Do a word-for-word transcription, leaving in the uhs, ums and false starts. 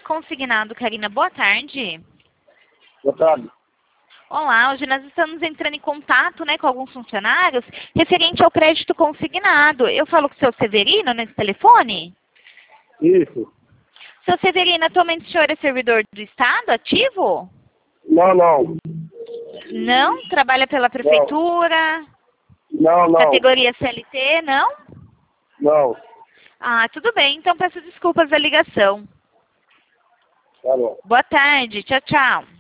Consignado, Karina. Boa tarde. Boa tarde. Olá, hoje nós estamos entrando em contato, né, com alguns funcionários referente ao crédito consignado. Eu falo com o seu Severino nesse telefone? Isso. Seu Severino, atualmente o senhor é servidor do Estado, ativo? Não, não. Não? Trabalha pela prefeitura? Não, não. Categoria C L T, não? Não. Ah, tudo bem. Então peço desculpas da ligação. Tá bom. Boa tarde. Tchau, tchau.